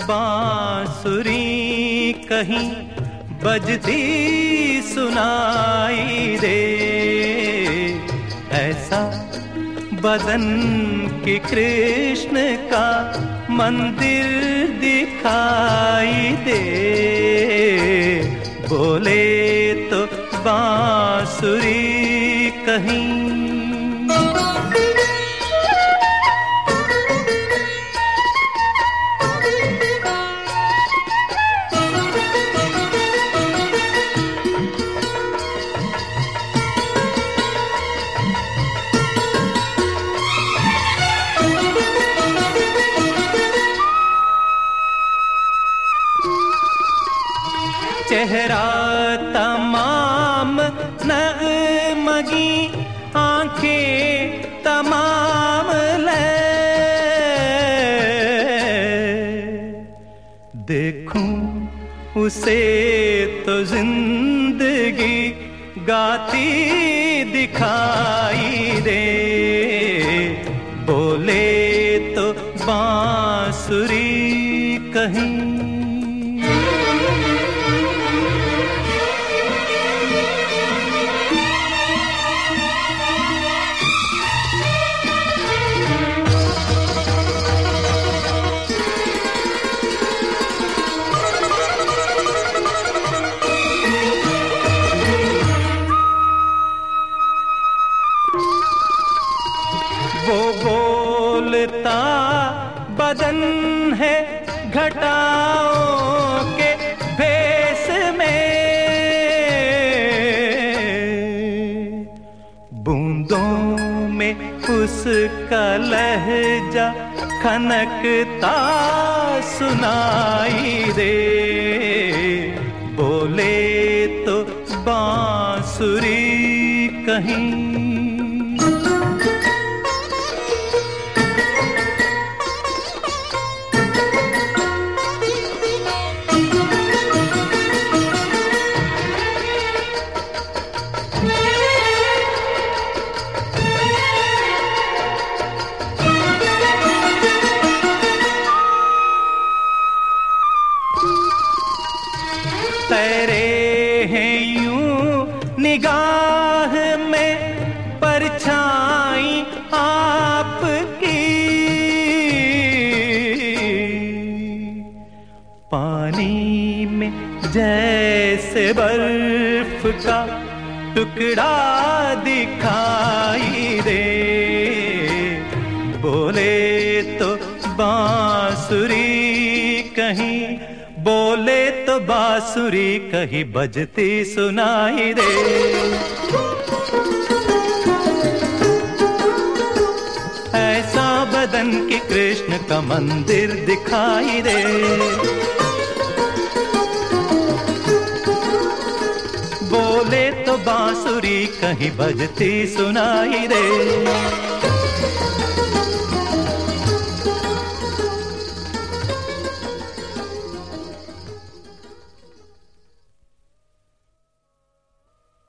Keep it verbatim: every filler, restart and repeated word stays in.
बांसुरी कहीं बजती सुनाई दे, ऐसा बदन की कृष्ण का मंदिर दिखाई दे। बोले तो बांसुरी कहीं। चेहरा तमाम नगमगी, आंखें तमाम ले, देखूं उसे तो जिंदगी गाती दिखाई दे। बोले तो बांसुरी कहीं। वो बोलता बदन है घटाओं के भेष में, बूंदों में उसका लहजा खनकता सुनाई दे। बोले तो बांसुरी कहीं। तेरे हैं यूं निगाह में परछाई आपकी, पानी में जैसे बर्फ का टुकड़ा दिखाई दे। बोले तो बांसुरी कहीं। बोले तो बांसुरी कहीं बजती सुनाई दे। ऐसा बदन की कृष्ण का मंदिर दिखाई दे। बोले तो बांसुरी कहीं बजती सुनाई दे।